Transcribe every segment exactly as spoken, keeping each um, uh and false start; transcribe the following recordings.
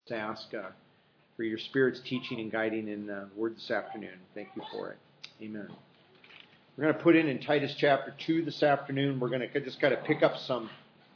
to ask uh, for your Spirit's teaching and guiding in the Word this afternoon. Thank you for it. Amen. We're going to put in in Titus chapter two this afternoon. We're going to just kind of pick up some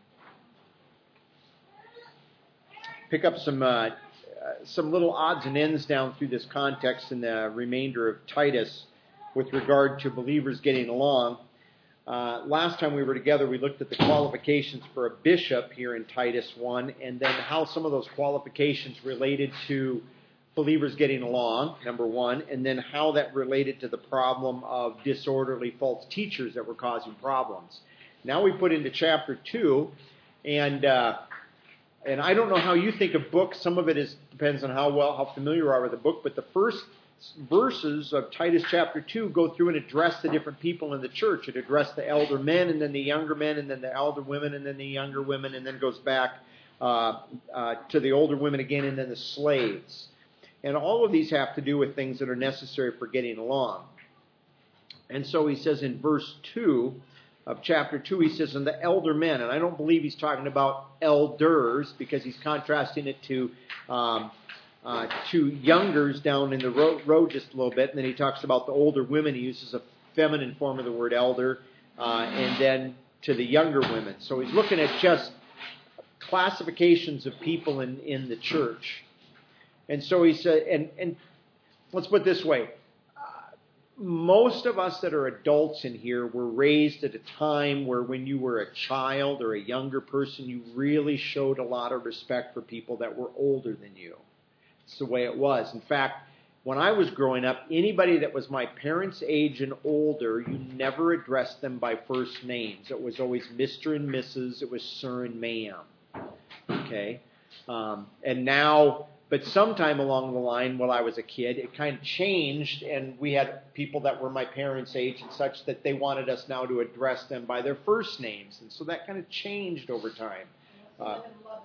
pick up some uh, uh, some little odds and ends down through this context in the remainder of Titus with regard to believers getting along. Uh, last time we were together, we looked at the qualifications for a bishop here in Titus one, and then how some of those qualifications related to believers getting along, number one, and then how that related to the problem of disorderly false teachers that were causing problems. Now we put into chapter two, and uh, and I don't know how you think of books. Some of it is depends on how well, how familiar you are with the book, but the first verses of Titus chapter two go through and address the different people in the church. It addressed the elder men, and then the younger men, and then the elder women, and then the younger women, and then goes back uh, uh, to the older women again, and then the slaves. And all of these have to do with things that are necessary for getting along. And so he says in verse two of chapter two, he says, and the elder men, and I don't believe he's talking about elders because he's contrasting it to um, uh, to youngers down in the road, road just a little bit. And then he talks about the older women. He uses a feminine form of the word elder. Uh, and then to the younger women. So he's looking at just classifications of people in, in the church. And so he said, and, and let's put it this way. Uh, most of us that are adults in here were raised at a time where when you were a child or a younger person, you really showed a lot of respect for people that were older than you. It's the way it was. In fact, when I was growing up, anybody that was my parents' age and older, you never addressed them by first names. It was always Mister and Missus It was Sir and Ma'am. Okay? Um, and now... But sometime along the line, while I was a kid, it kind of changed, and we had people that were my parents' age and such that they wanted us now to address them by their first names. And so that kind of changed over time. Uh,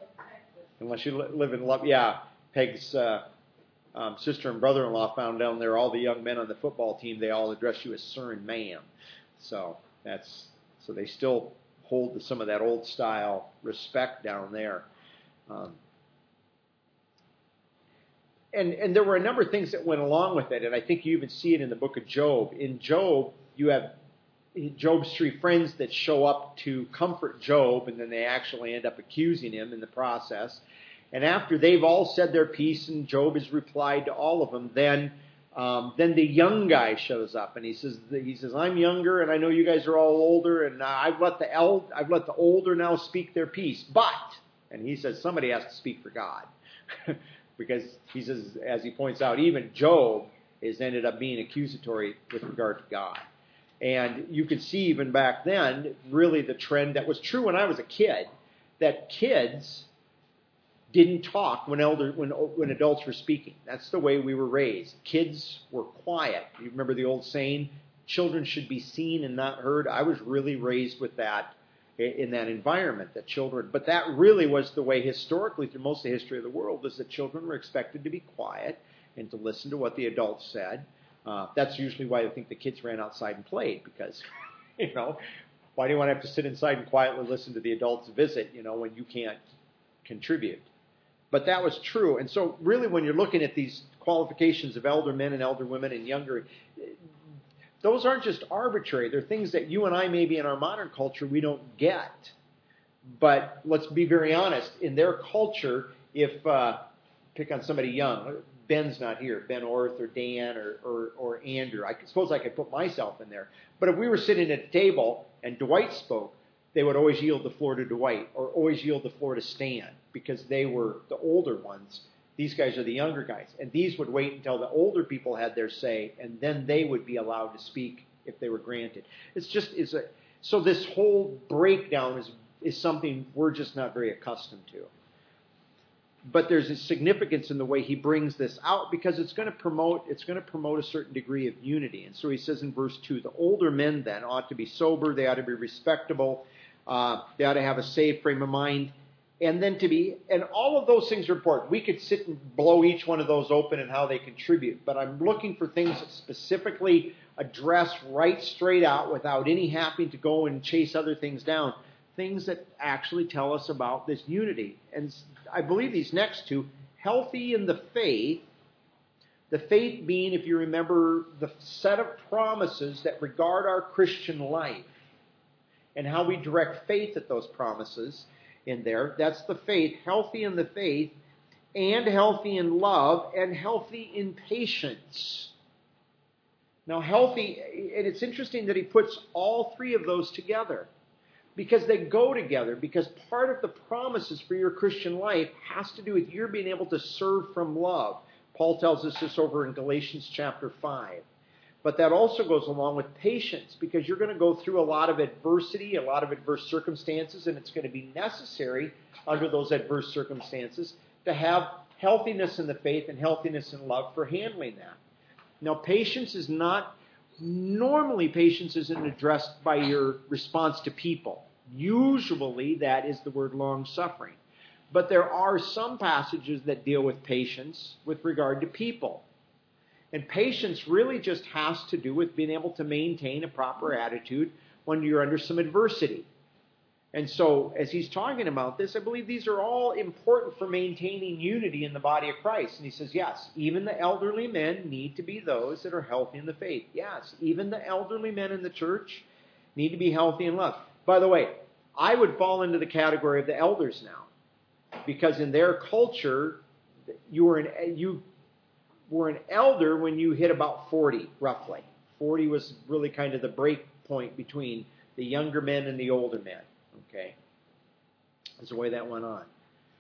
unless you live in love, yeah. Peg's uh, um, sister and brother-in-law found down there all the young men on the football team, they all address you as sir and ma'am. So that's so they still hold to some of that old style respect down there. Um, And, and there were a number of things that went along with it, and I think you even see it in the book of Job. In Job, you have Job's three friends that show up to comfort Job, and then they actually end up accusing him in the process. And after they've all said their piece and Job has replied to all of them, then um, then the young guy shows up, and he says, he says, I'm younger, and I know you guys are all older, and I've let the eld- I've let the older now speak their piece. But, and he says, somebody has to speak for God. Because he says, as he points out, even Job has ended up being accusatory with regard to God. And you could see even back then, really the trend that was true when I was a kid, that kids didn't talk when elder when when adults were speaking. That's the way we were raised. Kids were quiet. You remember the old saying, children should be seen and not heard? I was really raised with that in that environment, that children, but that really was the way historically through most of the history of the world, is that children were expected to be quiet and to listen to what the adults said. Uh, that's usually why I think the kids ran outside and played, because, you know, why do you want to have to sit inside and quietly listen to the adults visit, you know, when you can't contribute? But that was true. And so really when you're looking at these qualifications of elder men and elder women and younger, those aren't just arbitrary. They're things that you and I, maybe in our modern culture, we don't get. But let's be very honest. In their culture, if, uh, pick on somebody young, Ben's not here, Ben Orth or Dan or, or, or Andrew. I suppose I could put myself in there. But if we were sitting at a table and Dwight spoke, they would always yield the floor to Dwight or always yield the floor to Stan because they were the older ones. These guys are the younger guys. And these would wait until the older people had their say, and then they would be allowed to speak if they were granted. It's just, it's a, so this whole breakdown is, is something we're just not very accustomed to. But there's a significance in the way he brings this out because it's going to promote, it's going to promote a certain degree of unity. And so he says in verse two, the older men then ought to be sober, they ought to be respectable, uh, they ought to have a safe frame of mind. And then to be, and all of those things are important. We could sit and blow each one of those open and how they contribute. But I'm looking for things that specifically address right straight out without any having to go and chase other things down. Things that actually tell us about this unity. And I believe these next two healthy in the faith, the faith being, if you remember, the set of promises that regard our Christian life and how we direct faith at those promises in there. That's the faith, healthy in the faith, and healthy in love, and healthy in patience. Now, healthy, and it's interesting that he puts all three of those together because they go together, because part of the promises for your Christian life has to do with your being able to serve from love. Paul tells us this over in Galatians chapter five. But that also goes along with patience, because you're going to go through a lot of adversity, a lot of adverse circumstances, and it's going to be necessary under those adverse circumstances to have healthiness in the faith and healthiness in love for handling that. Now, patience is not, normally patience isn't addressed by your response to people. Usually that is the word long-suffering. But there are some passages that deal with patience with regard to people. And patience really just has to do with being able to maintain a proper attitude when you're under some adversity. And so, as he's talking about this, I believe these are all important for maintaining unity in the body of Christ. And he says, yes, even the elderly men need to be those that are healthy in the faith. Yes, even the elderly men in the church need to be healthy in love. By the way, I would fall into the category of the elders now, because in their culture, you were an, you were an elder when you hit about forty, roughly. forty was really kind of the break point between the younger men and the older men. Okay? That's the way that went on.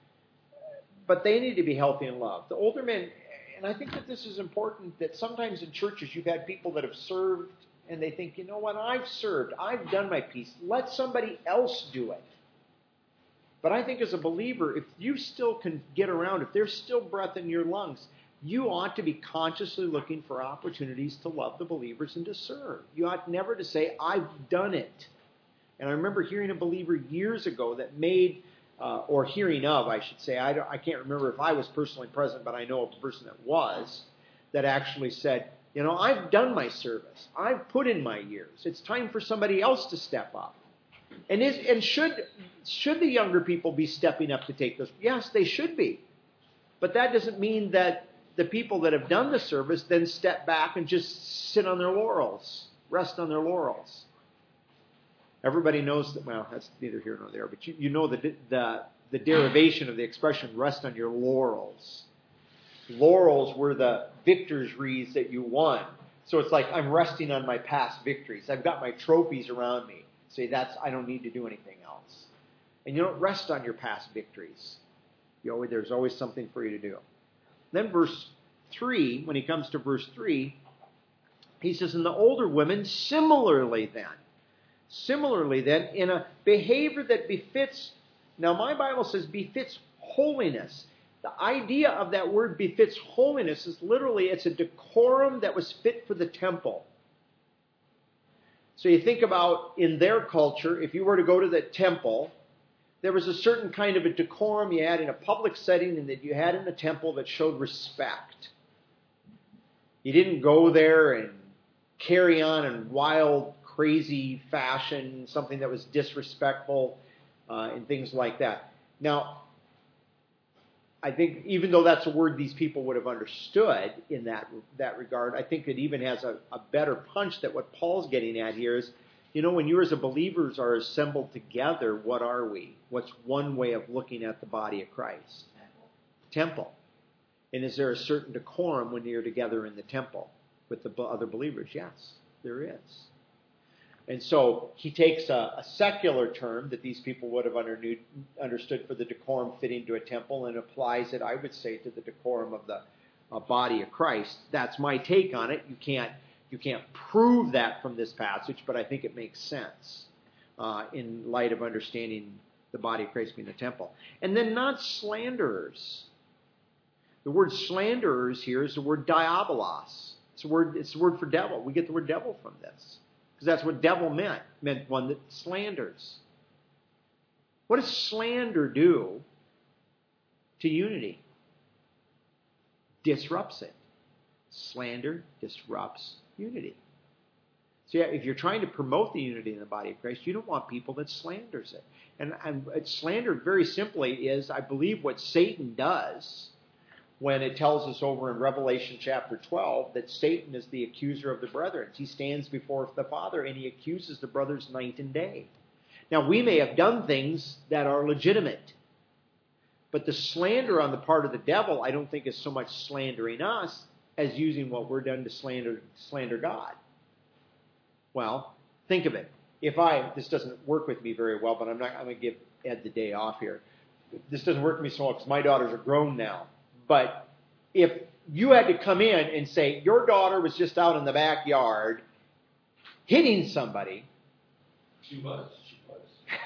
But they need to be healthy in love. The older men, and I think that this is important, that sometimes in churches you've had people that have served and they think, you know what, I've served, I've done my piece, let somebody else do it. But I think as a believer, if you still can get around, if there's still breath in your lungs, you ought to be consciously looking for opportunities to love the believers and to serve. You ought never to say, I've done it. And I remember hearing a believer years ago that made, uh, or hearing of, I should say, I, don't, I can't remember if I was personally present, but I know of a person that was, that actually said, you know, I've done my service. I've put in my years. It's time for somebody else to step up. And is and should should the younger people be stepping up to take those? Yes, they should be. But that doesn't mean that the people that have done the service then step back and just sit on their laurels, rest on their laurels. Everybody knows that, well, that's neither here nor there, but you, you know the, the, the derivation of the expression rest on your laurels. Laurels were the victor's wreaths that you won. So it's like I'm resting on my past victories. I've got my trophies around me. Say that's I don't need to do anything else. And you don't rest on your past victories. You always, there's always something for you to do. Then verse three, when he comes to verse three, he says, and the older women similarly then. Similarly then, in a behavior that befits, now my Bible says befits holiness. The idea of that word befits holiness is literally, it's a decorum that was fit for the temple. So you think about in their culture, if you were to go to the temple, there was a certain kind of a decorum you had in a public setting and that you had in the temple that showed respect. You didn't go there and carry on in wild, crazy fashion, something that was disrespectful, uh, and things like that. Now, I think even though that's a word these people would have understood in that that regard, I think it even has a, a better punch that what Paul's getting at here is, you know, when you as a believers are assembled together, what are we? What's one way of looking at the body of Christ? Temple. And is there a certain decorum when you're together in the temple with the other believers? Yes, there is. And so he takes a, a secular term that these people would have understood, understood for the decorum fitting to a temple and applies it, I would say, to the decorum of the uh, body of Christ. That's my take on it. You can't you can't prove that from this passage, but I think it makes sense uh, in light of understanding the body of Christ being the temple. And then not slanderers. The word slanderers here is the word diabolos. It's a word, it's the word for devil. We get the word devil from this. Because that's what devil meant. It meant one that slanders. What does slander do to unity? Disrupts it. Slander disrupts unity. So yeah, if you're trying to promote the unity in the body of Christ, you don't want people that slanders it. And, and slander, very simply, is, I believe, what Satan does when it tells us over in Revelation chapter twelve that Satan is the accuser of the brethren. He stands before the Father and he accuses the brothers night and day. Now, we may have done things that are legitimate, but the slander on the part of the devil, I don't think is so much slandering us as using what we're done to slander slander God. Well, think of it. If I, this doesn't work with me very well, but I'm not, I'm going to give Ed the day off here. This doesn't work with me so well because my daughters are grown now. But if you had to come in and say, your daughter was just out in the backyard hitting somebody. She was. She was.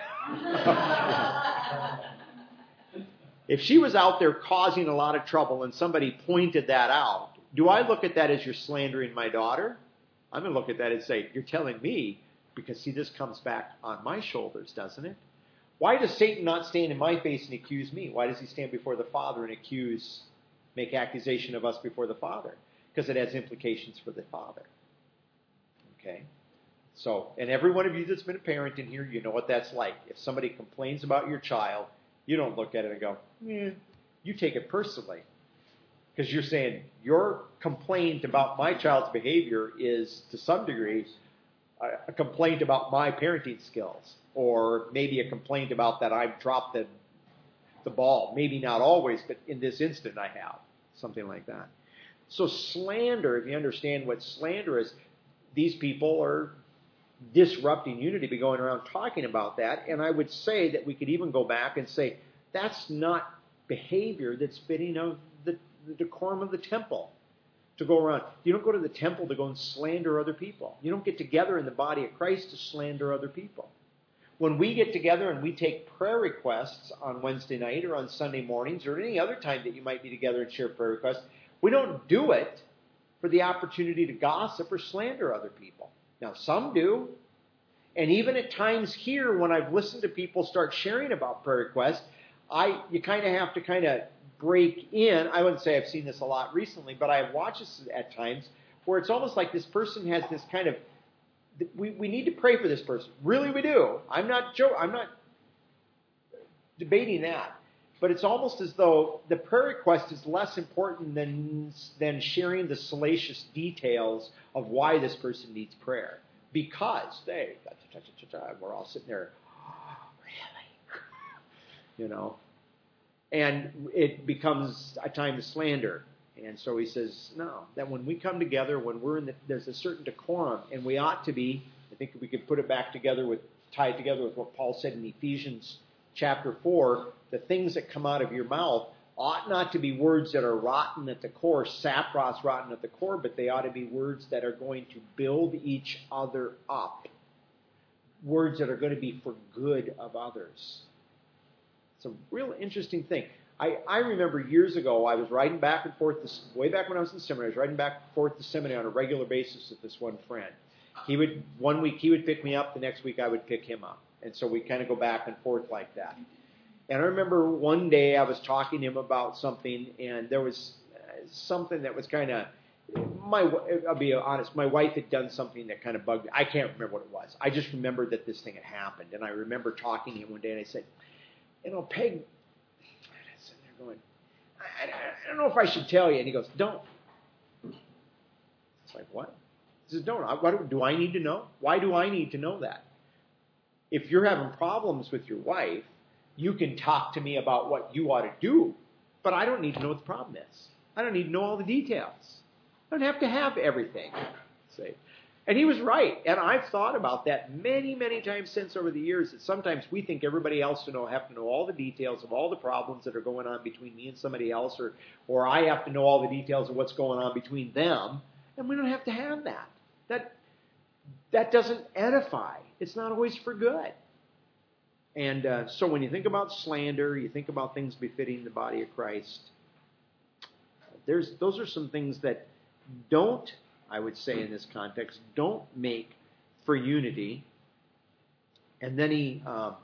If she was out there causing a lot of trouble and somebody pointed that out, do I look at that as you're slandering my daughter? I'm going to look at that and say, you're telling me, because see, this comes back on my shoulders, doesn't it? Why does Satan not stand in my face and accuse me? Why does he stand before the Father and accuse, make accusation of us before the Father? Because it has implications for the Father. Okay? So, and every one of you that's been a parent in here, you know what that's like. If somebody complains about your child, you don't look at it and go, eh. You take it personally. Because you're saying, your complaint about my child's behavior is, to some degree, a complaint about my parenting skills. Or maybe a complaint about that I've dropped the, the ball. Maybe not always, but in this instant I have. Something like that. So slander, if you understand what slander is, these people are disrupting unity, be going around talking about that. And I would say that we could even go back and say, that's not behavior that's fitting of the, the decorum of the temple. To go around. You don't go to the temple to go and slander other people. You don't get together in the body of Christ to slander other people. When we get together and we take prayer requests on Wednesday night or on Sunday mornings or any other time that you might be together and share prayer requests, we don't do it for the opportunity to gossip or slander other people. Now, some do. And even at times here, when I've listened to people start sharing about prayer requests, I you kind of have to kind of break in. I wouldn't say I've seen this a lot recently, but I have watched this at times where it's almost like this person has this kind of, we, we need to pray for this person. Really, we do. I'm not joking. I'm not debating that. But it's almost as though the prayer request is less important than, than sharing the salacious details of why this person needs prayer. Because they, we're all sitting there, oh, really? You know? And it becomes a time to slander. And so he says, no, that when we come together, when we're in the, there's a certain decorum, and we ought to be, I think we could put it back together with, tie it together with what Paul said in Ephesians chapter four, the things that come out of your mouth ought not to be words that are rotten at the core, sapphiros rotten at the core, but they ought to be words that are going to build each other up. Words that are going to be for good of others. It's a real interesting thing. I, I remember years ago, I was riding back and forth, this, way back when I was in seminary, I was riding back and forth to seminary on a regular basis with this one friend. He would, one week he would pick me up, the next week I would pick him up. And so we kind of go back and forth like that. And I remember one day I was talking to him about something, and there was something that was kind of, my, I'll be honest, my wife had done something that kind of bugged me. I can't remember what it was. I just remembered that this thing had happened. And I remember talking to him one day, and I said, you know, Peg, I'm sitting there going, I, I, I don't know if I should tell you. And he goes, don't. It's like, what? He says, don't. Why do, do I need to know? Why do I need to know that? If you're having problems with your wife, you can talk to me about what you ought to do, but I don't need to know what the problem is. I don't need to know all the details. I don't have to have everything. See? And he was right. And I've thought about that many, many times since over the years, that sometimes we think everybody else to know have to know all the details of all the problems that are going on between me and somebody else, or, or I have to know all the details of what's going on between them, and we don't have to have that. That, that doesn't edify. It's not always for good. And uh, so when you think about slander, you think about things befitting the body of Christ, there's those are some things that don't, I would say in this context, don't make for unity. And then he uh,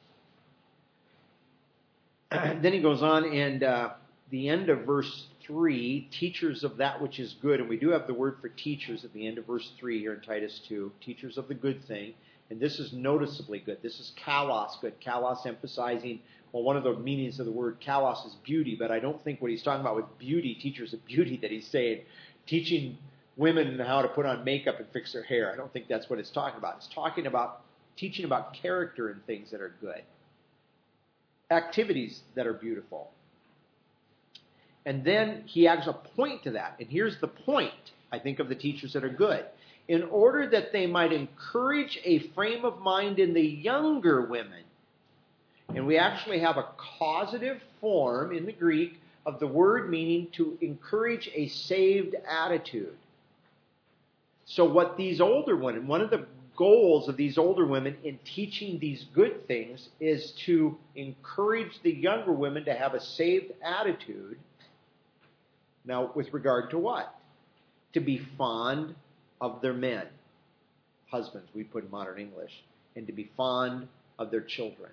then he goes on, and uh, the end of verse three, teachers of that which is good, and we do have the word for teachers at the end of verse three here in Titus two, teachers of the good thing. And this is noticeably good. This is kalos good. Kalos emphasizing, well, one of the meanings of the word kalos is beauty, but I don't think what he's talking about with beauty, teachers of beauty, that he's saying teaching women how to put on makeup and fix their hair. I don't think that's what it's talking about. It's talking about teaching about character and things that are good. Activities that are beautiful. And then he adds a point to that. And here's the point, I think, of the teachers that are good. In order that they might encourage a frame of mind in the younger women. And we actually have a causative form in the Greek of the word meaning to encourage a saved attitude. So what these older women, one of the goals of these older women in teaching these good things is to encourage the younger women to have a saved attitude. Now, with regard to what? To be fond of their men, husbands, we put in modern English, and to be fond of their children.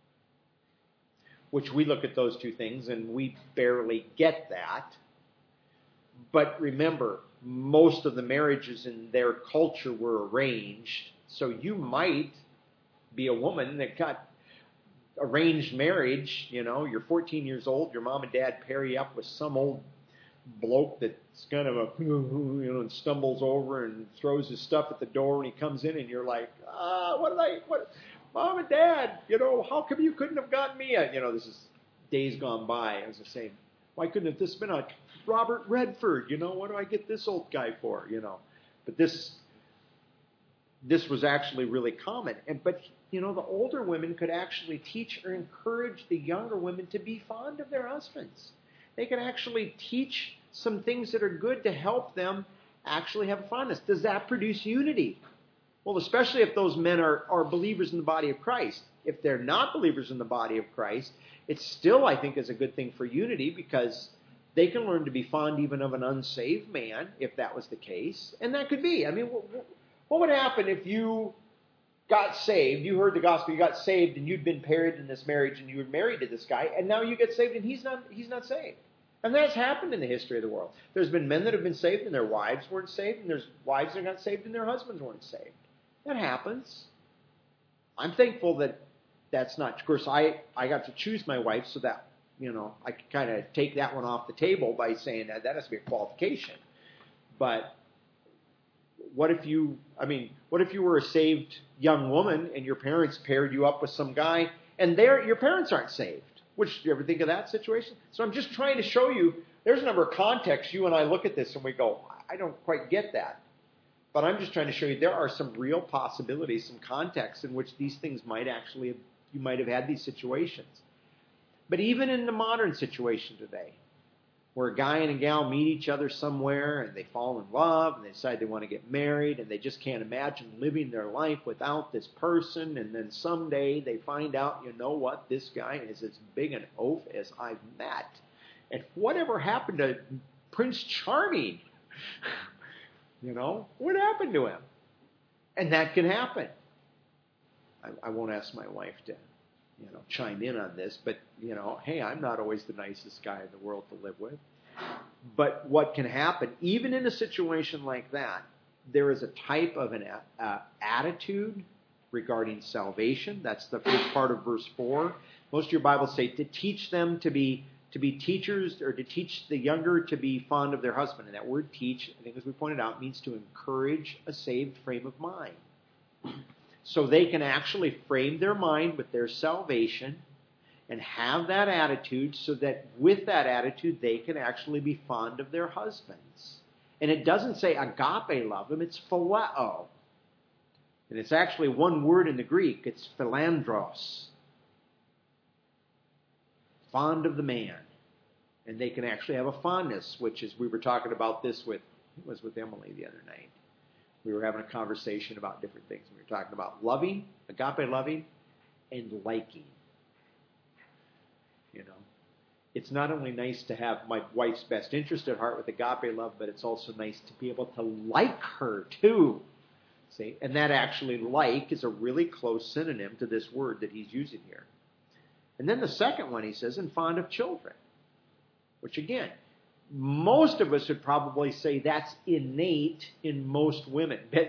Which we look at those two things and we barely get that. But remember, most of the marriages in their culture were arranged. So you might be a woman that got arranged marriage. You know, you're fourteen years old, your mom and dad pair you up with some old bloke that's kind of a, you know, and stumbles over and throws his stuff at the door when he comes in, and you're like, ah, what did I, what, mom and dad, you know, how come you couldn't have gotten me a, you know, this is days gone by, as I say, why couldn't have this been a Robert Redford, you know, what do I get this old guy for, you know, but this, this was actually really common, and, but, you know, the older women could actually teach or encourage the younger women to be fond of their husbands. They can actually teach some things that are good to help them actually have fondness. Does that produce unity? Well, especially if those men are, are believers in the body of Christ. If they're not believers in the body of Christ, it still, I think, is a good thing for unity because they can learn to be fond even of an unsaved man, if that was the case. And that could be. I mean, what would happen if you got saved, you heard the gospel, you got saved, and you'd been paired in this marriage, and you were married to this guy, and now you get saved, and he's not he's not saved? And that's happened in the history of the world. There's been men that have been saved and their wives weren't saved, and there's wives that got saved and their husbands weren't saved. That happens. I'm thankful that that's not. Of course, I, I got to choose my wife, so that, you know, I could kind of take that one off the table by saying that that has to be a qualification. But what if you, I mean, what if you were a saved young woman and your parents paired you up with some guy and they're, your parents aren't saved? Which, do you ever think of that situation? So I'm just trying to show you, there's a number of contexts you and I look at this and we go, I don't quite get that. But I'm just trying to show you there are some real possibilities, some contexts in which these things might actually, you might have had these situations. But even in the modern situation today, where a guy and a gal meet each other somewhere and they fall in love and they decide they want to get married and they just can't imagine living their life without this person, and then someday they find out, you know what, this guy is as big an oaf as I've met. And whatever happened to Prince Charming? You know, what happened to him? And that can happen. I, I won't ask my wife to, you know, chime in on this, but, you know, hey, I'm not always the nicest guy in the world to live with. But what can happen, even in a situation like that, there is a type of an uh, attitude regarding salvation. That's the first part of verse four. Most of your Bibles say to teach them to be to be teachers, or to teach the younger to be fond of their husband. And that word teach, I think as we pointed out, means to encourage a saved frame of mind. So they can actually frame their mind with their salvation and have that attitude, so that with that attitude they can actually be fond of their husbands. And it doesn't say agape love them, it's phileo. And it's actually one word in the Greek, it's philandros. Fond of the man. And they can actually have a fondness, which is, we were talking about this with, it was with Emily the other night. We were having a conversation about different things. We were talking about loving, agape loving, and liking. You know, it's not only nice to have my wife's best interest at heart with agape love, but it's also nice to be able to like her too. See, and that actually, like, is a really close synonym to this word that he's using here. And then the second one he says, and fond of children, which again, most of us would probably say that's innate in most women.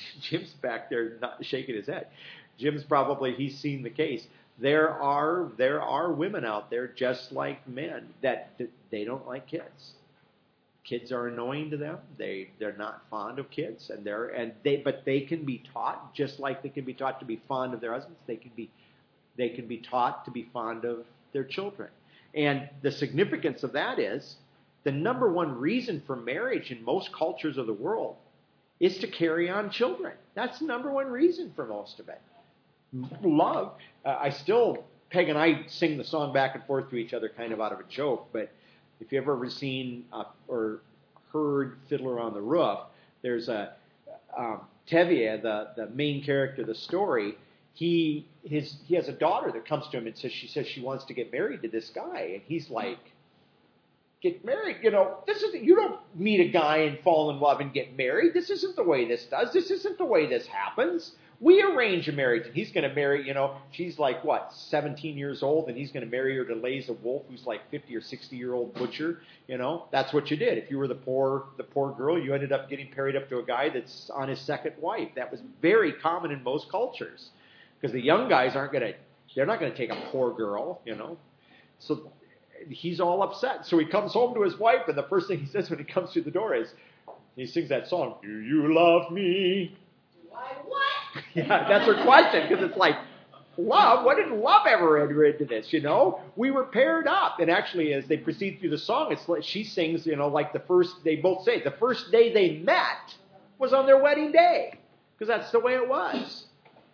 Jim's back there not shaking his head. Jim's probably, he's seen the case. There are there are women out there just like men that, that they don't like kids. Kids are annoying to them. They they're not fond of kids, and they're and they but they can be taught just like they can be taught to be fond of their husbands. They can be they can be taught to be fond of their children. And the significance of that is the number one reason for marriage in most cultures of the world is to carry on children. That's the number one reason for most of it. Love. Uh, I still, Peg and I sing the song back and forth to each other kind of out of a joke, but if you've ever seen uh, or heard Fiddler on the Roof, there's a, um, Tevye, the, the main character of the story, he his he has a daughter that comes to him and says, she says she wants to get married to this guy, and he's like, get married, you know, this isn't, you don't meet a guy and fall in love and get married. This isn't the way this does. This isn't the way this happens. We arrange a marriage, and he's going to marry, you know, she's like, what, seventeen years old, and he's going to marry her to Laza Wolf, who's like fifty or sixty-year-old butcher, you know. That's what you did. If you were the poor the poor girl, you ended up getting married up to a guy that's on his second wife. That was very common in most cultures, because the young guys aren't going to, they're not going to take a poor girl, you know. So he's all upset. So he comes home to his wife, and the first thing he says when he comes through the door is, he sings that song, "Do you love me?" Why, what? Yeah, that's her question, because it's like, love? What did love ever enter into this, you know? We were paired up. And actually, as they proceed through the song, it's like she sings, you know, like the first, they both say, the first day they met was on their wedding day, because that's the way it was.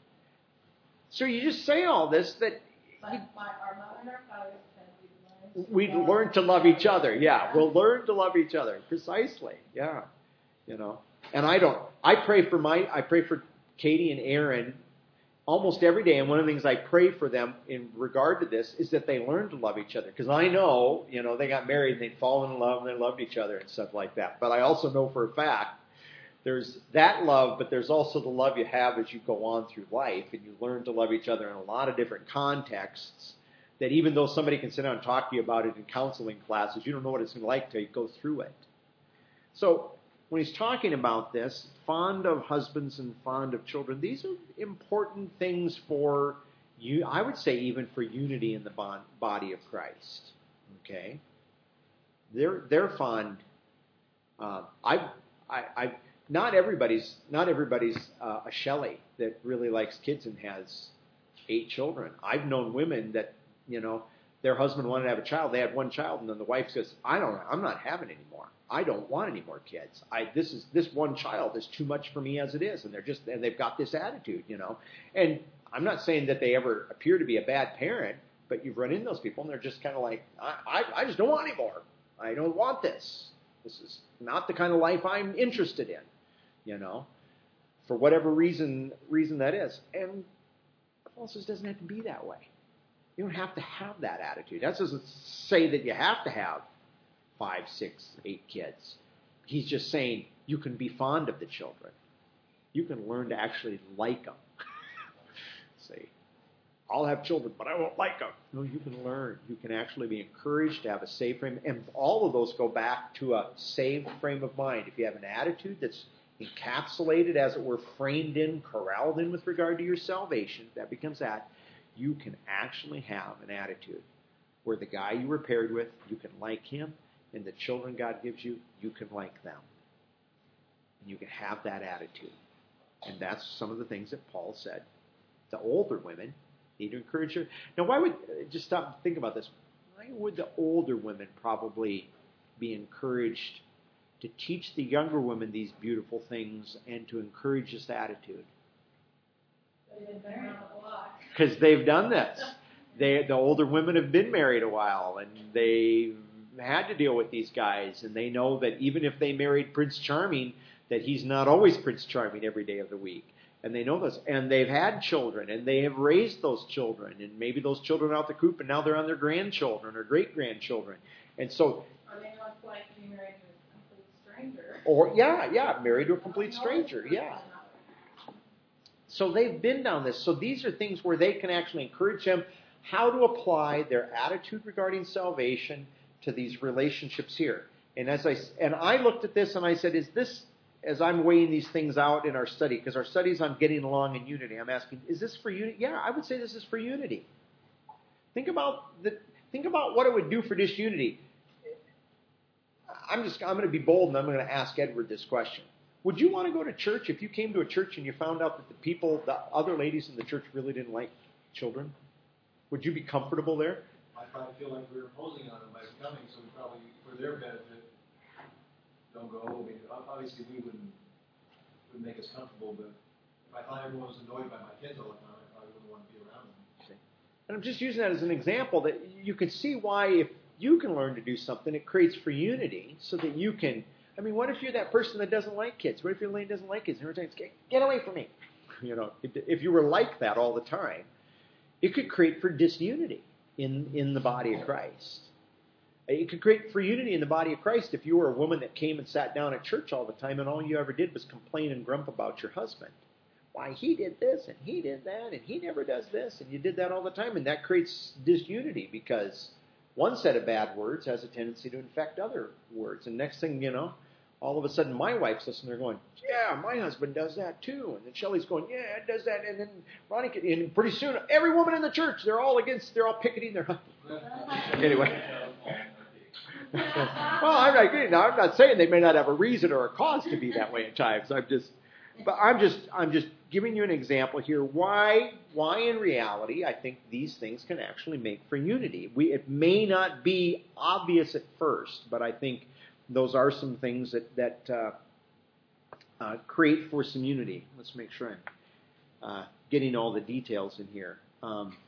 So you just say all this that But my, our mother and our father said we learn to love each other. Yeah, we'll learn to love each other. Precisely. Yeah, you know. And I don't, I pray for my, I pray for Katie and Aaron almost every day. And one of the things I pray for them in regard to this is that they learn to love each other. Because I know, you know, they got married and they'd fallen in love and they loved each other and stuff like that. But I also know for a fact there's that love, but there's also the love you have as you go on through life. And you learn to love each other in a lot of different contexts, that even though somebody can sit down and talk to you about it in counseling classes, you don't know what it's like till you go through it. So when he's talking about this, fond of husbands and fond of children, these are important things for you. I would say even for unity in the bond, body of Christ. Okay, they're they're fond. Uh, I I I not everybody's not everybody's uh, a Shelley that really likes kids and has eight children. I've known women that, you know, their husband wanted to have a child. They had one child, and then the wife says, "I don't. I'm not having any more. I don't want any more kids. I this is this one child is too much for me as it is." And they're just and they've got this attitude, you know. And I'm not saying that they ever appear to be a bad parent, but you've run into those people, and they're just kind of like, I, I, I just don't want any more. I don't want this. This is not the kind of life I'm interested in, you know, for whatever reason reason that is. And Paul says it doesn't have to be that way. You don't have to have that attitude. That doesn't say that you have to have five, six, eight kids. He's just saying you can be fond of the children. You can learn to actually like them. Say, I'll have children, but I won't like them. No, you can learn. You can actually be encouraged to have a saved frame. And all of those go back to a saved frame of mind. If you have an attitude that's encapsulated, as it were, framed in, corralled in with regard to your salvation, that becomes that. You can actually have an attitude where the guy you were paired with, you can like him, and the children God gives you, you can like them. And you can have that attitude. And that's some of the things that Paul said. The older women need to encourage her. Now, why would, just stop and think about this, why would the older women probably be encouraged to teach the younger women these beautiful things and to encourage this attitude? Because they've done this. They, the older women have been married a while, and they've had to deal with these guys, and they know that even if they married Prince Charming, that he's not always Prince Charming every day of the week. And they know this. And they've had children, and they have raised those children, and maybe those children are out the coop, and now they're on their grandchildren or great-grandchildren. And so... Or they know it's like to be married to a complete stranger. Or, yeah, yeah, married to a complete stranger, yeah. So they've been down this. So these are things where they can actually encourage them how to apply their attitude regarding salvation to these relationships here. And as I and I looked at this and I said, is this as I'm weighing these things out in our study, because our study's on getting along in unity, I'm asking, is this for unity? Yeah, I would say this is for unity. Think about the think about what it would do for disunity. I'm just I'm going to be bold and I'm going to ask Edward this question. Would you want to go to church if you came to a church and you found out that the people, the other ladies in the church really didn't like children? Would you be comfortable there? I probably feel like we're imposing on them by coming, so we probably, for their benefit, don't go. I mean, obviously we wouldn't would make us comfortable, but if I thought everyone was annoyed by my kids all the time, I probably wouldn't want to be around them. And I'm just using that as an example that you can see why if you can learn to do something, it creates for unity so that you can, I mean, what if you're that person that doesn't like kids? What if your lady doesn't like kids? And every time it's, get, get away from me. You know, if, if you were like that all the time, it could create for disunity in, in the body of Christ. It could create for unity in the body of Christ if you were a woman that came and sat down at church all the time and all you ever did was complain and grump about your husband. Why, he did this and he did that and he never does this and you did that all the time. And that creates disunity because one set of bad words has a tendency to infect other words. And next thing you know, all of a sudden my wife's listening. They're going, yeah, my husband does that too. And then Shelley's going, yeah, it does that. And then Ronnie, and pretty soon every woman in the church, they're all against, they're all picketing their husband. Anyway. Well, I'm not kidding. Now, I'm not saying they may not have a reason or a cause to be that way at times. I'm just, but I'm just, I'm just giving you an example here. Why, why in reality, I think these things can actually make for unity. We, it may not be obvious at first, but I think those are some things that that uh, uh, create for some unity. Let's make sure I'm uh, getting all the details in here. Um,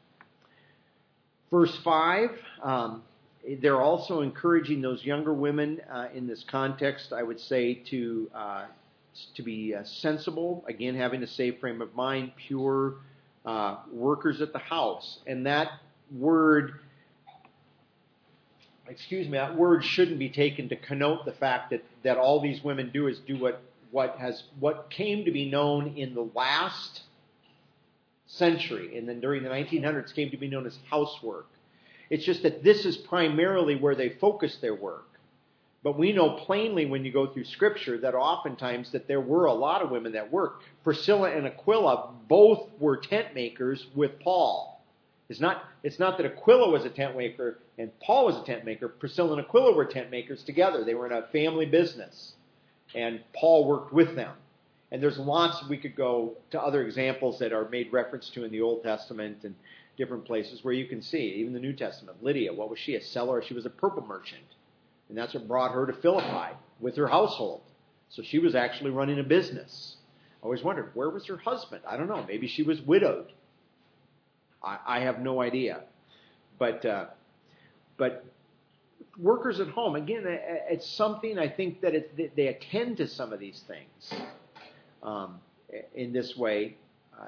verse five. Um, They're also encouraging those younger women uh, in this context, I would say, to uh, to be uh, sensible, again, having a safe frame of mind, pure uh, workers at the house. And that word, excuse me, that word shouldn't be taken to connote the fact that, that all these women do is do what, what has what came to be known in the last century, and then during the nineteen hundreds came to be known as housework. It's just that this is primarily where they focus their work. But we know plainly when you go through Scripture that oftentimes that there were a lot of women that worked. Priscilla and Aquila both were tent makers with Paul. It's not, it's not that Aquila was a tent maker and Paul was a tent maker. Priscilla and Aquila were tent makers together. They were in a family business. And Paul worked with them. And there's lots, we could go to other examples that are made reference to in the Old Testament and different places where you can see, even the New Testament. Lydia, what was she? A seller? She was a purple merchant. And that's what brought her to Philippi with her household. So she was actually running a business. I always wondered, where was her husband? I don't know. Maybe she was widowed. I, I have no idea. But uh, but workers at home, again, it's something I think that it, they attend to some of these things um, in this way. Uh,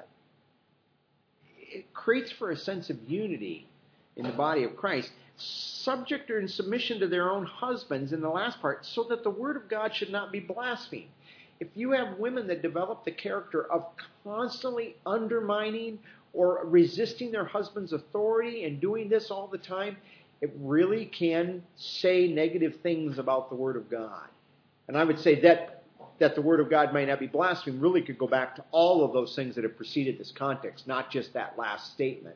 it creates for a sense of unity in the body of Christ, subject or in submission to their own husbands in the last part, so that the word of God should not be blasphemed. If you have women that develop the character of constantly undermining or resisting their husband's authority and doing this all the time, it really can say negative things about the word of God. And I would say that that the word of God might not be blasphemed really could go back to all of those things that have preceded this context, not just that last statement,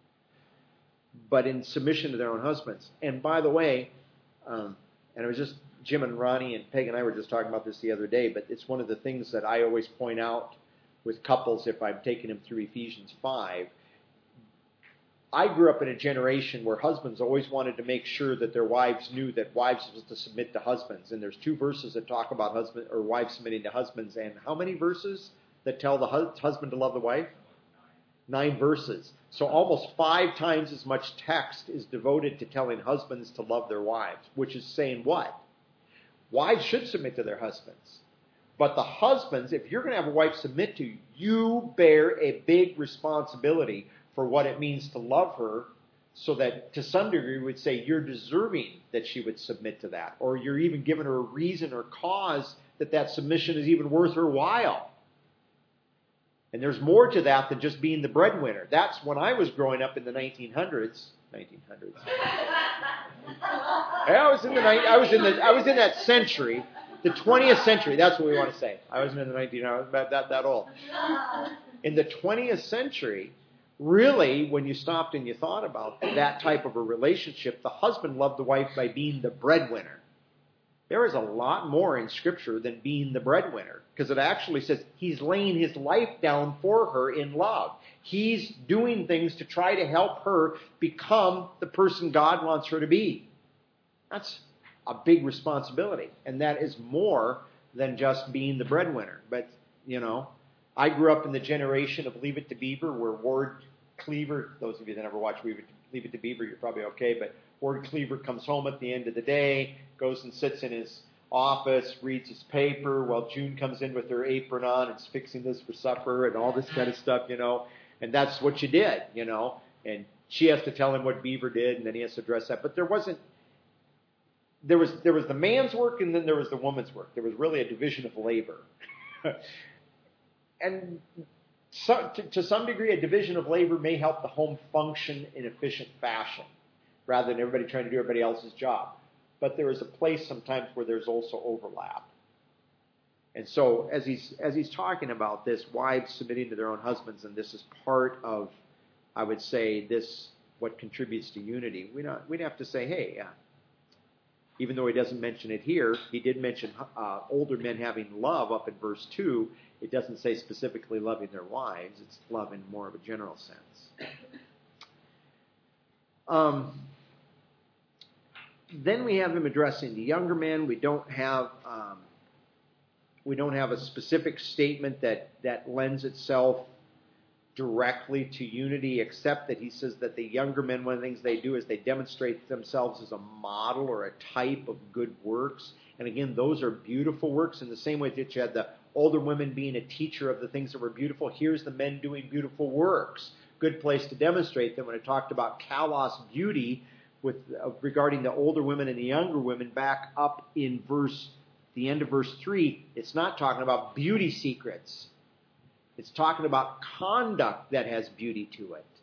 but in submission to their own husbands. And by the way, um, and it was just Jim and Ronnie and Peg and I were just talking about this the other day, but it's one of the things that I always point out with couples if I'm taking them through Ephesians five. I grew up in a generation where husbands always wanted to make sure that their wives knew that wives was to submit to husbands. And there's two verses that talk about husband or wives submitting to husbands. And how many verses that tell the hu- husband to love the wife? Nine verses. So almost five times as much text is devoted to telling husbands to love their wives, which is saying what? Wives should submit to their husbands. But the husbands, if you're going to have a wife submit to you, you bear a big responsibility for what it means to love her, so that to some degree we would say you're deserving that she would submit to that, or you're even giving her a reason or cause that that submission is even worth her while. And there's more to that than just being the breadwinner. That's when I was growing up in the nineteen hundreds. nineteen hundreds. I was in the I was in the I was in that century. the twentieth century, that's what we want to say. I wasn't in the nineteenth, I was about that, that old. In the twentieth century, really, when you stopped and you thought about that type of a relationship, the husband loved the wife by being the breadwinner. There is a lot more in Scripture than being the breadwinner, because it actually says he's laying his life down for her in love. He's doing things to try to help her become the person God wants her to be. That's a big responsibility, and that is more than just being the breadwinner. But, you know, I grew up in the generation of Leave It to Beaver, where Ward Cleaver, those of you that never watched Leave It, Leave It to Beaver, you're probably okay, but Ward Cleaver comes home at the end of the day, goes and sits in his office, reads his paper, while June comes in with her apron on and is fixing this for supper and all this kind of stuff, you know. And that's what you did, you know. And she has to tell him what Beaver did, and then he has to dress up. But there wasn't, there was there was the man's work, and then there was the woman's work. There was really a division of labor. And so, to, to some degree, a division of labor may help the home function in efficient fashion, rather than everybody trying to do everybody else's job. But there is a place sometimes where there's also overlap. And so as he's as he's talking about this, wives submitting to their own husbands, and this is part of, I would say, this, what contributes to unity, we don't, we'd have to say, hey, uh, even though he doesn't mention it here, he did mention uh, older men having love up in verse two. It doesn't say specifically loving their wives. It's love in more of a general sense. Um, then we have him addressing the younger men. We don't have um, we don't have a specific statement that, that lends itself directly to unity, except that he says that the younger men, one of the things they do is they demonstrate themselves as a model or a type of good works. And again, those are beautiful works in the same way that you had the older women being a teacher of the things that were beautiful. Here's the men doing beautiful works. Good place to demonstrate them. When I talked about kalos, beauty, with uh, regarding the older women and the younger women, back up in verse, the end of verse three, it's not talking about beauty secrets. It's talking about conduct that has beauty to it.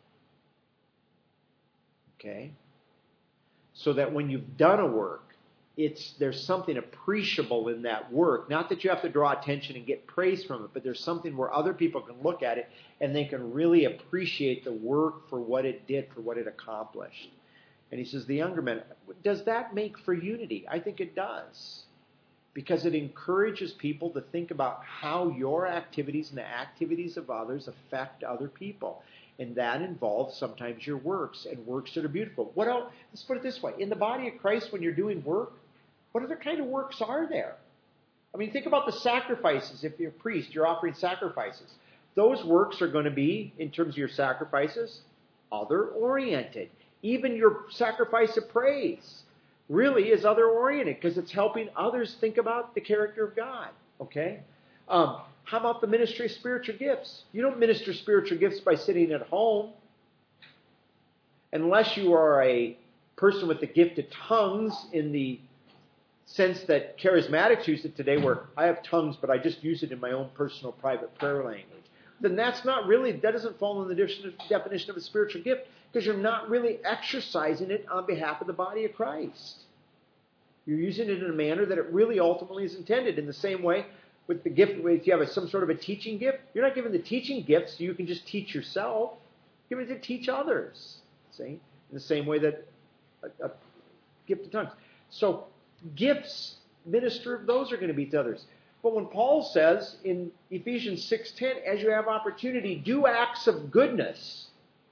Okay? So that when you've done a work, it's there's something appreciable in that work. Not that you have to draw attention and get praise from it, but there's something where other people can look at it and they can really appreciate the work for what it did, for what it accomplished. And he says, the younger men, does that make for unity? I think it does. Because it encourages people to think about how your activities and the activities of others affect other people. And that involves sometimes your works, and works that are beautiful. What else? Let's put it this way. In the body of Christ, when you're doing work, what other kind of works are there? I mean, think about the sacrifices. If you're a priest, you're offering sacrifices. Those works are going to be, in terms of your sacrifices, other-oriented. Even your sacrifice of praise really is other-oriented because it's helping others think about the character of God. Okay? Um, how about the ministry of spiritual gifts? You don't minister spiritual gifts by sitting at home. Unless you are a person with the gift of tongues in the sense that charismatics use it today, where I have tongues, but I just use it in my own personal private prayer language. Then that's not really, that doesn't fall in the definition of a spiritual gift, because you're not really exercising it on behalf of the body of Christ. You're using it in a manner that it really ultimately is intended. In the same way, with the gift, if you have a, some sort of a teaching gift, you're not given the teaching gift so you can just teach yourself. You're given it to teach others. See? In the same way that a, a gift of tongues. So gifts, minister of those are going to be to others. But when Paul says in Ephesians six ten, as you have opportunity, do acts of goodness.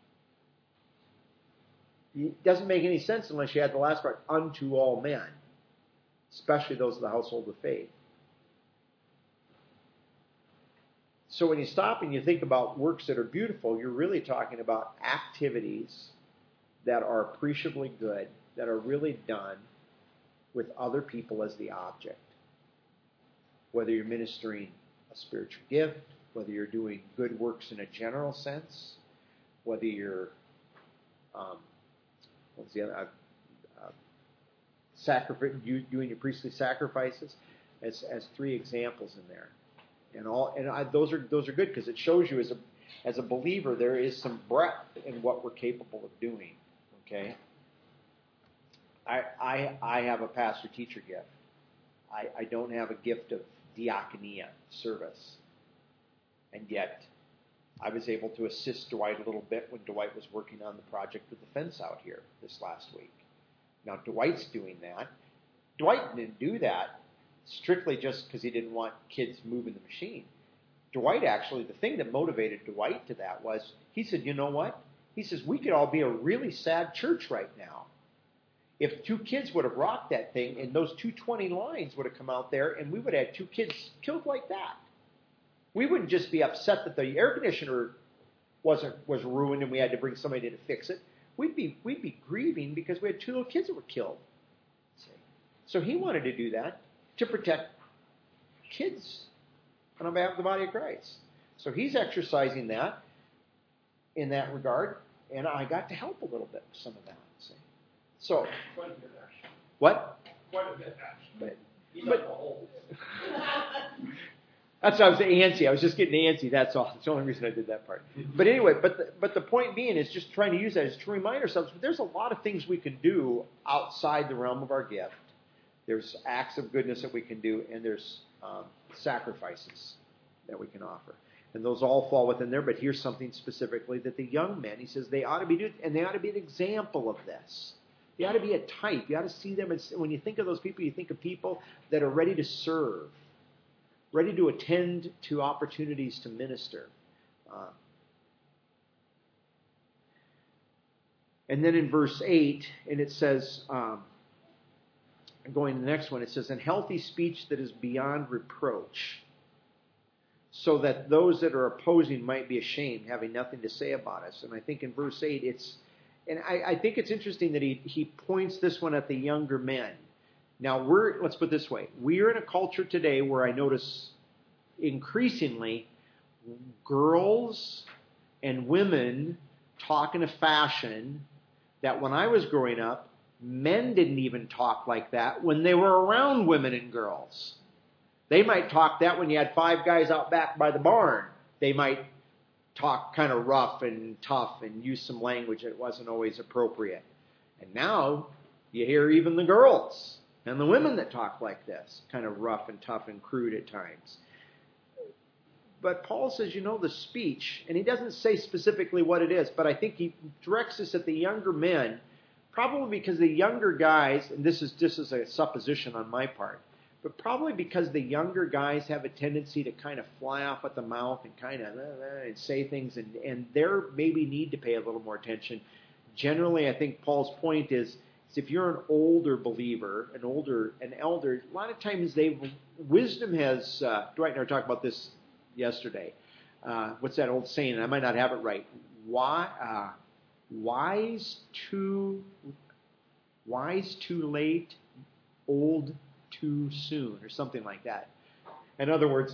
It doesn't make any sense unless you add the last part, unto all men, especially those of the household of faith. So when you stop and you think about works that are beautiful, you're really talking about activities that are appreciably good, that are really done with other people as the object. Whether you're ministering a spiritual gift, whether you're doing good works in a general sense, whether you're um, what's the other uh, uh, sacrifice, you doing your priestly sacrifices, as as three examples in there, and all and I, those are those are good because it shows you as a as a believer there is some breadth in what we're capable of doing. Okay, I I I have a pastor teacher gift. I, I don't have a gift of diaconia, service. And yet, I was able to assist Dwight a little bit when Dwight was working on the project with the fence out here this last week. Now, Dwight's doing that. Dwight didn't do that strictly just because he didn't want kids moving the machine. Dwight actually, the thing that motivated Dwight to that was, he said, you know what? He says, we could all be a really sad church right now if two kids would have rocked that thing and those two twenty lines would have come out there and we would have had two kids killed like that. We wouldn't just be upset that the air conditioner wasn't was ruined and we had to bring somebody to fix it. We'd be we'd be grieving because we had two little kids that were killed. So he wanted to do that to protect kids on behalf of the body of Christ. So he's exercising that in that regard, and I got to help a little bit with some of that. See? So Quite a bit, actually. what? Quite a bit, actually. But, He's but, up the holes. That's why I was antsy. I was just getting antsy. That's all. That's the only reason I did that part. But anyway, but the, but the point being is just trying to use that is to remind ourselves that there's a lot of things we can do outside the realm of our gift. There's acts of goodness that we can do, and there's um, sacrifices that we can offer. And those all fall within there. But here's something specifically that the young men, he says, they ought to be doing, and they ought to be an example of this. They ought to be a type. You ought to see them as, when you think of those people, you think of people that are ready to serve, ready to attend to opportunities to minister. Uh, and then in verse eight, and it says, um, going to the next one, it says, "And healthy speech that is beyond reproach, so that those that are opposing might be ashamed, having nothing to say about us." And I think in verse eight, it's, and I, I think it's interesting that he, he points this one at the younger men. Now, we're, let's put it this way. We're in a culture today where I notice increasingly girls and women talk in a fashion that when I was growing up, men didn't even talk like that when they were around women and girls. They might talk that when you had five guys out back by the barn. They might talk kind of rough and tough and use some language that wasn't always appropriate. And now you hear even the girls and the women that talk like this, kind of rough and tough and crude at times. But Paul says, you know, the speech, and he doesn't say specifically what it is, but I think he directs us at the younger men, probably because the younger guys, and this is just as a supposition on my part, but probably because the younger guys have a tendency to kind of fly off at the mouth and kind of uh, uh, and say things, and, and they maybe need to pay a little more attention. Generally, I think Paul's point is, is if you're an older believer, an older, an elder, a lot of times they wisdom has. Uh, Dwight and I were talking about this yesterday. Uh, what's that old saying? I might not have it right. Why? Uh, wise too, wise too late, old too soon, or something like that. In other words,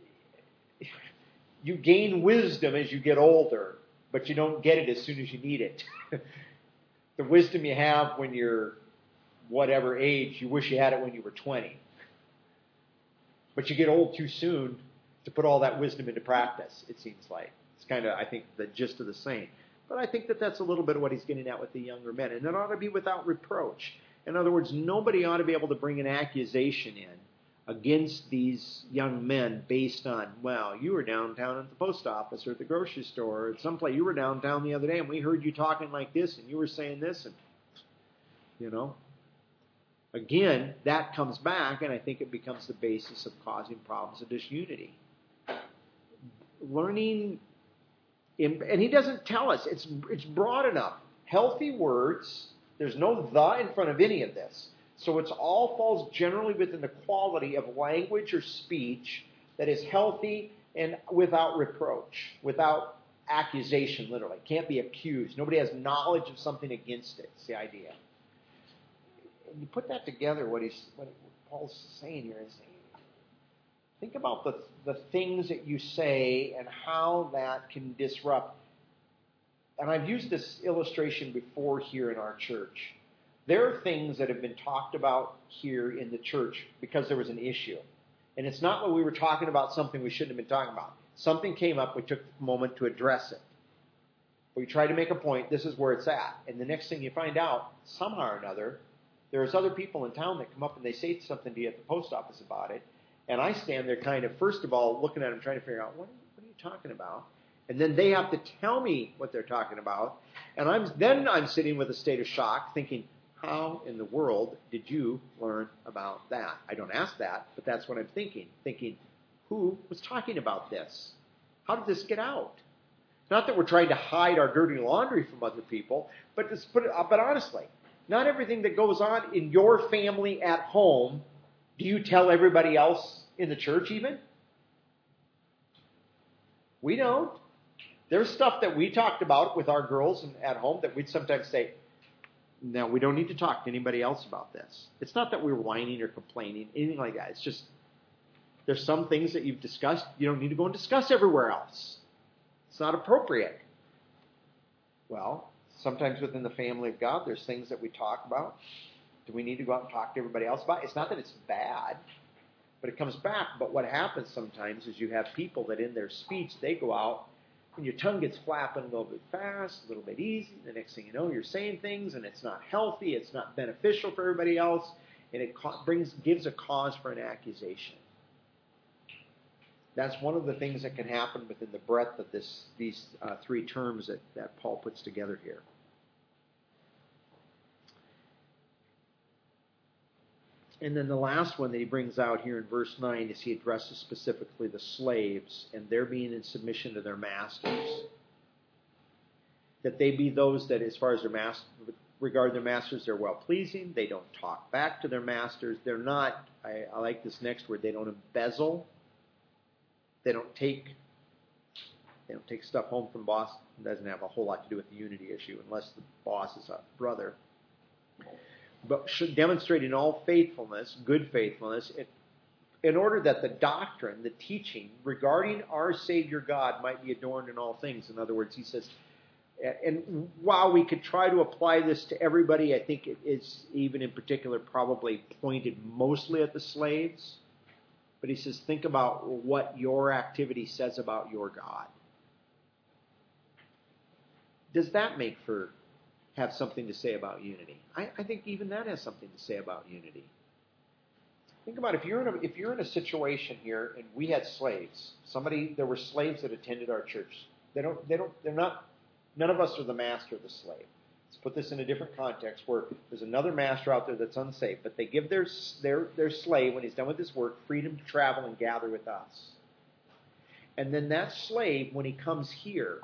you gain wisdom as you get older, but you don't get it as soon as you need it. The wisdom you have when you're whatever age, you wish you had it when you were twenty. But you get old too soon to put all that wisdom into practice, it seems like. It's kind of, I think, the gist of the saying. But I think that that's a little bit of what he's getting at with the younger men. And it ought to be without reproach. In other words, nobody ought to be able to bring an accusation in against these young men based on, well, you were downtown at the post office or at the grocery store or at some place. You were downtown the other day and we heard you talking like this and you were saying this. And, you know, again, that comes back and I think it becomes the basis of causing problems of disunity. Learning, in, and he doesn't tell us. It's it's broad enough. Healthy words. There's no the in front of any of this. So it's all falls generally within the quality of language or speech that is healthy and without reproach, without accusation, literally. Can't be accused. Nobody has knowledge of something against it. It's the idea. And you put that together, what he's what Paul's saying here is, think about the, the things that you say and how that can disrupt. And I've used this illustration before here in our church. There are things that have been talked about here in the church because there was an issue. And it's not that we were talking about something we shouldn't have been talking about. Something came up, we took a moment to address it. We tried to make a point, this is where it's at. And the next thing you find out, somehow or another, There's other people in town that come up and they say something to you at the post office about it, and I stand there kind of, first of all, looking at them, trying to figure out, what, what are you talking about? And then they have to tell me what they're talking about, and I'm then I'm sitting with a state of shock, thinking, how in the world did you learn about that? I don't ask that, but that's what I'm thinking. Thinking, who was talking about this? How did this get out? Not that we're trying to hide our dirty laundry from other people, but just put it, but honestly, not everything that goes on in your family at home, do you tell everybody else in the church even? We don't. There's stuff that we talked about with our girls at home that we'd sometimes say, no, we don't need to talk to anybody else about this. It's not that we're whining or complaining, anything like that. It's just there's some things that you've discussed you don't need to go and discuss everywhere else. It's not appropriate. Well, sometimes within the family of God, there's things that we talk about. Do we need to go out and talk to everybody else about it? It's not that it's bad, but it comes back. But what happens sometimes is you have people that in their speech, they go out, and your tongue gets flapping a little bit fast, a little bit easy. The next thing you know, you're saying things, and it's not healthy. It's not beneficial for everybody else, and it brings gives a cause for an accusation. That's one of the things that can happen within the breadth of this these uh, three terms that, that Paul puts together here. And then the last one that he brings out here in verse nine is he addresses specifically the slaves and their being in submission to their masters. That they be those that, as far as their master, regard their masters, they're well-pleasing. They don't talk back to their masters. They're not, I, I like this next word, they don't embezzle. They don't take they don't take stuff home from boss. It doesn't have a whole lot to do with the unity issue unless the boss is a brother. But should demonstrate in all faithfulness, good faithfulness, it, in order that the doctrine, the teaching regarding our Savior God might be adorned in all things. In other words, he says, and while we could try to apply this to everybody, I think it is even in particular probably pointed mostly at the slaves. But he says, think about what your activity says about your God. Does that make for have something to say about unity? I, I think even that has something to say about unity. Think about if you're in a, if you're in a situation here and we had slaves. Somebody there were slaves that attended our church. They don't they don't they're not none of us are the master of the slave. Let's put this in a different context where there's another master out there that's unsafe, but they give their their their slave, when he's done with his work, freedom to travel and gather with us. And then that slave, when he comes here,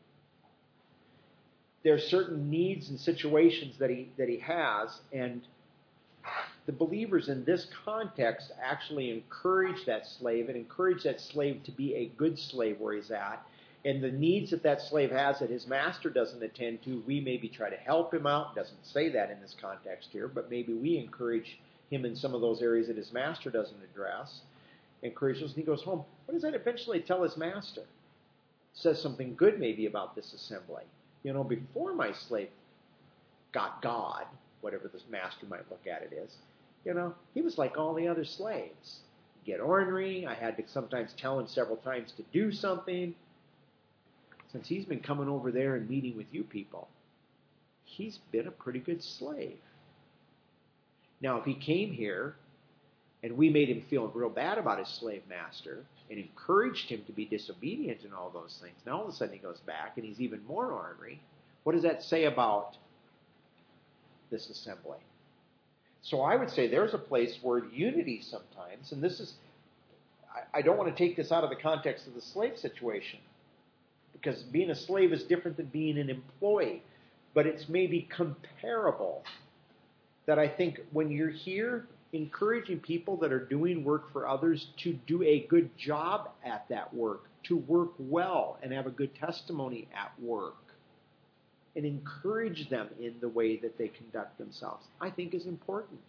there are certain needs and situations that he that he has, and the believers in this context actually encourage that slave and encourage that slave to be a good slave where he's at. And the needs that that slave has that his master doesn't attend to, we maybe try to help him out. It doesn't say that in this context here, but maybe we encourage him in some of those areas that his master doesn't address. Encourage those, and he goes home. What does that eventually tell his master? Says something good maybe about this assembly. You know, before my slave got God, whatever this master might look at it is, you know, he was like all the other slaves. Get ornery. I had to sometimes tell him several times to do something. Since he's been coming over there and meeting with you people, he's been a pretty good slave. Now, if he came here and we made him feel real bad about his slave master and encouraged him to be disobedient and all those things, now all of a sudden he goes back and he's even more ornery. What does that say about this assembly? So I would say there's a place where unity sometimes, and this is, I, I don't want to take this out of the context of the slave situation, because being a slave is different than being an employee. But it's maybe comparable. That I think when you're here encouraging people that are doing work for others to do a good job at that work, to work well and have a good testimony at work, and encourage them in the way that they conduct themselves, I think is important.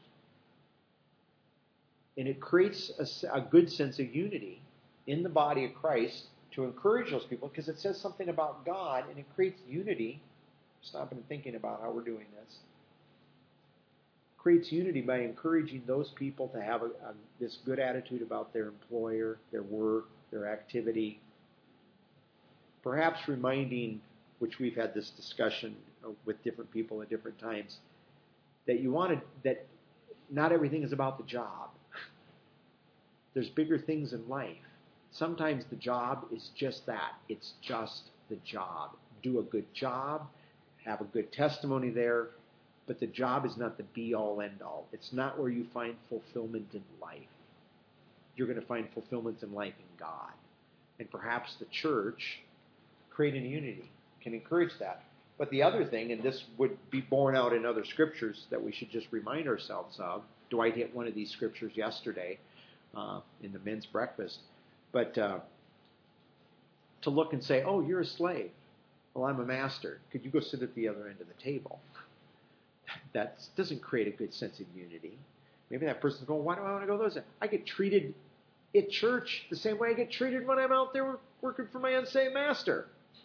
And it creates a, a good sense of unity in the body of Christ to encourage those people, because it says something about God and it creates unity. Stopping and thinking about how we're doing this. Creates unity by encouraging those people to have a, a, this good attitude about their employer, their work, their activity. Perhaps reminding, which we've had this discussion with different people at different times, that you want to, that not everything is about the job. There's bigger things in life. Sometimes the job is just that. It's just the job. Do a good job, have a good testimony there, but the job is not the be-all, end-all. It's not where you find fulfillment in life. You're going to find fulfillment in life in God. And perhaps the church, creating unity, can encourage that. But the other thing, and this would be borne out in other scriptures that we should just remind ourselves of. Dwight hit one of these scriptures yesterday uh, in the men's breakfast. But uh, to look and say, oh, you're a slave. Well, I'm a master. Could you go sit at the other end of the table? That doesn't create a good sense of unity. Maybe that person's going, why do I want to go those? I get treated at church the same way I get treated when I'm out there working for my unsaved master.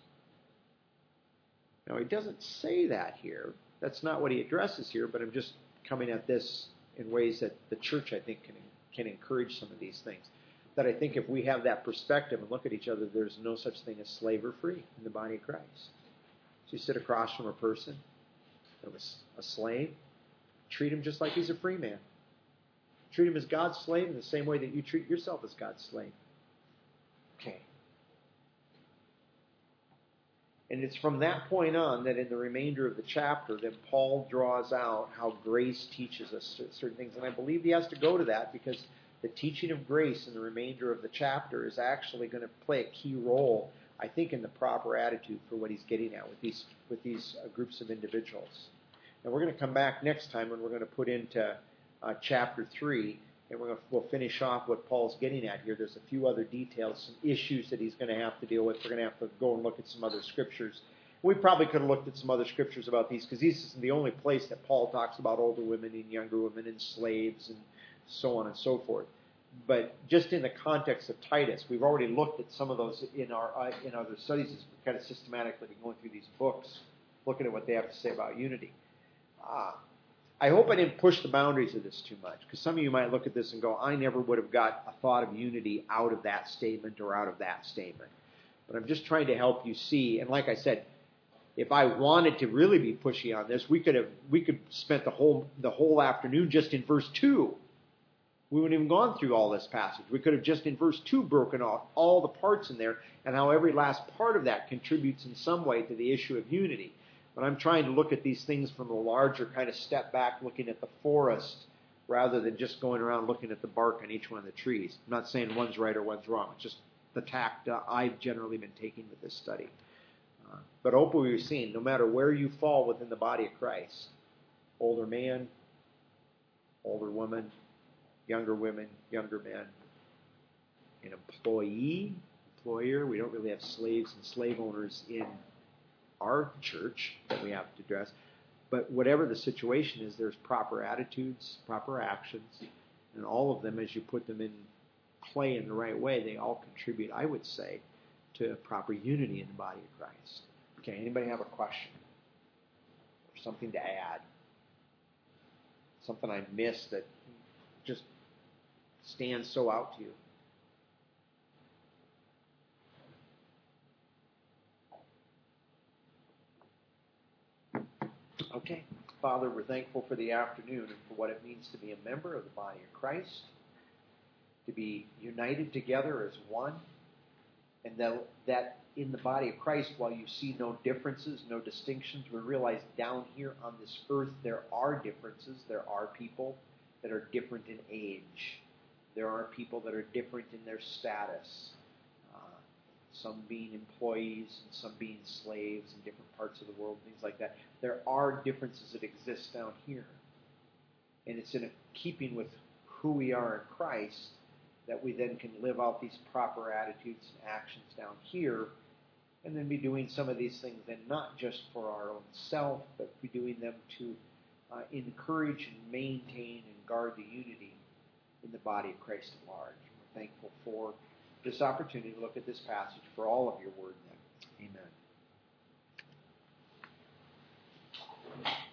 Now, he doesn't say that here. That's not what he addresses here, but I'm just coming at this in ways that the church, I think, can, can encourage some of these things. That I think if we have that perspective and look at each other, there's no such thing as slave or free in the body of Christ. So you sit across from a person that was a slave, treat him just like he's a free man. Treat him as God's slave in the same way that you treat yourself as God's slave. Okay. And it's from that point on that in the remainder of the chapter that Paul draws out how grace teaches us certain things. And I believe he has to go to that because the teaching of grace in the remainder of the chapter is actually going to play a key role, I think, in the proper attitude for what he's getting at with these with these uh, groups of individuals. And we're going to come back next time and we're going to put into uh, chapter three, and we're going to, we'll finish off what Paul's getting at here. There's a few other details, some issues that he's going to have to deal with. We're going to have to go and look at some other scriptures. We probably could have looked at some other scriptures about these because this isn't the only place that Paul talks about older women and younger women and slaves and so on and so forth. But just in the context of Titus, we've already looked at some of those in our uh, in other studies as we're kind of systematically going through these books, looking at what they have to say about unity. Uh, I hope I didn't push the boundaries of this too much, because some of you might look at this and go, I never would have got a thought of unity out of that statement or out of that statement. But I'm just trying to help you see, and like I said, if I wanted to really be pushy on this, we could have we could spent the whole the whole afternoon just in verse two. We wouldn't even gone through all this passage. We could have just in verse two broken off all the parts in there and how every last part of that contributes in some way to the issue of unity. But I'm trying to look at these things from a larger kind of step back, looking at the forest rather than just going around looking at the bark on each one of the trees. I'm not saying one's right or one's wrong. It's just the tact uh, I've generally been taking with this study. Uh, but hopefully we've seen, no matter where you fall within the body of Christ, older man, older woman, younger women, younger men, an employee, employer. We don't really have slaves and slave owners in our church that we have to address. But whatever the situation is, there's proper attitudes, proper actions, and all of them, as you put them in play in the right way, they all contribute, I would say, to proper unity in the body of Christ. Okay, anybody have a question? Or something to add? Something I missed that just stands so out to you? Okay. Father, we're thankful for the afternoon and for what it means to be a member of the body of Christ, to be united together as one, and that, that in the body of Christ, while you see no differences, no distinctions, we realize down here on this earth there are differences. There are people that are different in age. There are people that are different in their status, uh, some being employees and some being slaves in different parts of the world, things like that. There are differences that exist down here. And it's in a keeping with who we are in Christ that we then can live out these proper attitudes and actions down here, and then be doing some of these things then not just for our own self, but be doing them to uh, encourage and maintain and guard the unity in the body of Christ at large. We're thankful for this opportunity to look at this passage, for all of your word then. Amen.